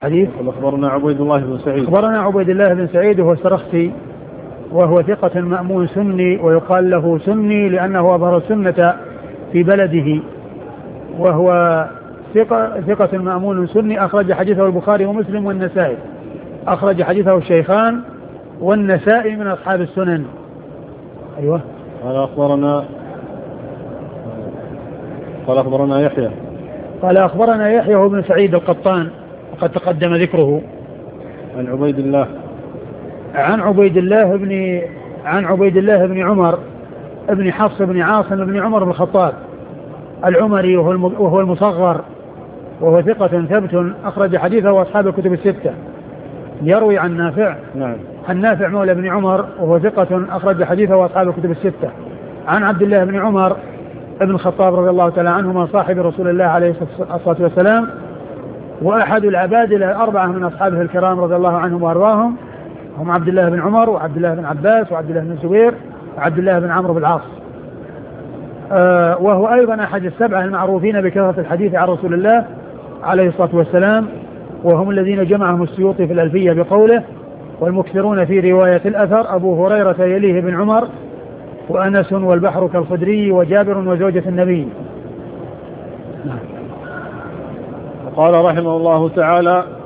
حديث. أخبرنا عبيد الله بن سعيد. أخبرنا عبيد الله بن سعيد وهو السرخسي وهو ثقة مأمون سني، ويقال له سني لأنه أظهر السنة في بلده، وهو ثقة مأمون سني. أخرج حديثه البخاري ومسلم والنسائي، أخرج حديثه الشيخان والنسائي من أصحاب السنن. أيوة. قال أخبرنا يحيى هو بن سعيد القطان وقد تقدم ذكره. عن عبيد الله بن عمر ابن حفص بن عاصم بن عمر بن الخطاب العمري، وهو المصغر، وهو ثقة ثبت أخرج حديثه وأصحاب الكتب الستة. يروي عن نافع. نعم. عن نافع مولى بن عمر وهو ثقة أخرج حديثه وأصحاب الكتب الستة. عن عبد الله بن عمر ابن الخطاب رضي الله تعالى عنهما صاحب رسول الله عليه الصلاة والسلام، وأحد العبادلة الأربعة من أصحابه الكرام رضي الله عنهم وأرضاهم، هم عبد الله بن عمر وعبد الله بن عباس وعبد الله بن الزبير وعبد الله بن عمرو بن العاص. وهو أيضا أحد السبعة المعروفين بكثرة الحديث عن رسول الله عليه الصلاة والسلام، وهم الذين جمعهم السيوطي في الألفية بقوله: والمكثرون في رواية الأثر أبو هريرة يليه بن عمر وأنس والبحر كالخدري وجابر وزوجة النبي. قال رحمه الله تعالى: